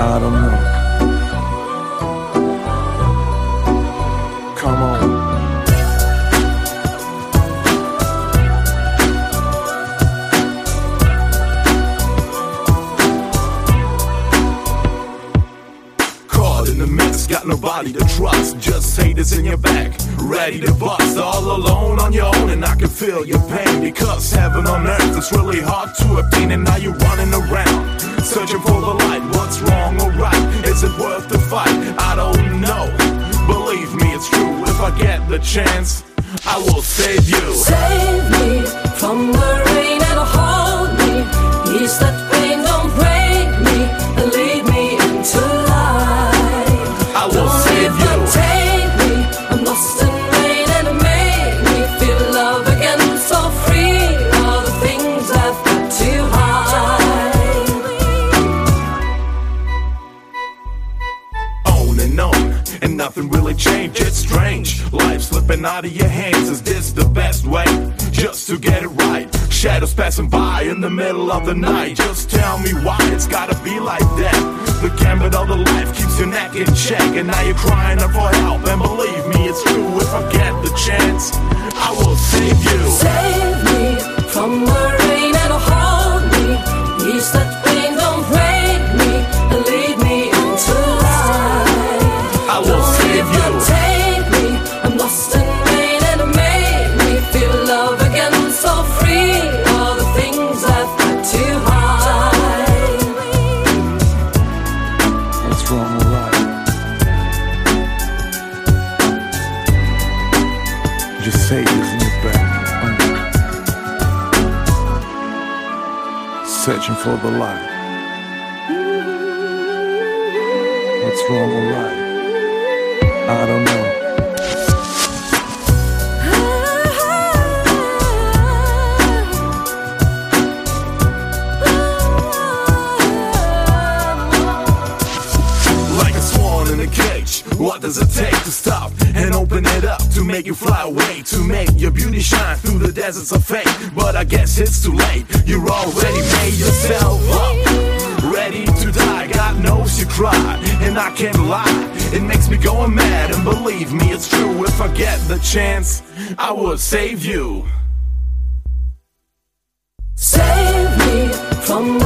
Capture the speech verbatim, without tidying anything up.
I don't know. Come on. Caught in the mess, got nobody to trust. Just haters in your back, ready to bust. All alone on your own, and I can feel your pain. Because heaven on earth is really hard to obtain. And now you're running around, searching for the light. What's wrong or right? Is it worth the fight? I don't know. Believe me, it's true. If I get the chance, I will save you. Save me from the rain and hold me. Ease that pain, don't break me, and lead me into light. I will don't save you. Take me, I'm lost in rain, and it made me feel love again. So free, all the things I've got to hide. On and on, and nothing really changed. It's strange, life slipping out of your hands. Is this the best way? Just to get it right. Shadows passing by in the middle of the night. Just tell me why it's gotta be like that. The gambit of the life keeps your neck in check. And now you're crying out for help. And believe me, it's true. If I get the chance, I will save you. Save me from the rain and hold me. Ease that pain, don't break me, and lead me into light. I will don't save you. Take me, I'm lost in rain, and it made me feel love again. So free, all the things I've got to hide. What's wrong or right? Just say this in your back. Searching for the light. What's wrong or right? I don't know. Like a swan in a cage, what does it take to stop and open it up? To make you fly away, to make your beauty shine through the deserts of fate. But I guess it's too late, you're already made yourself up, ready to die. God knows you cried, and I can't lie, it makes me go mad. And believe me, it's true. If I get the chance, I will save you. Save me from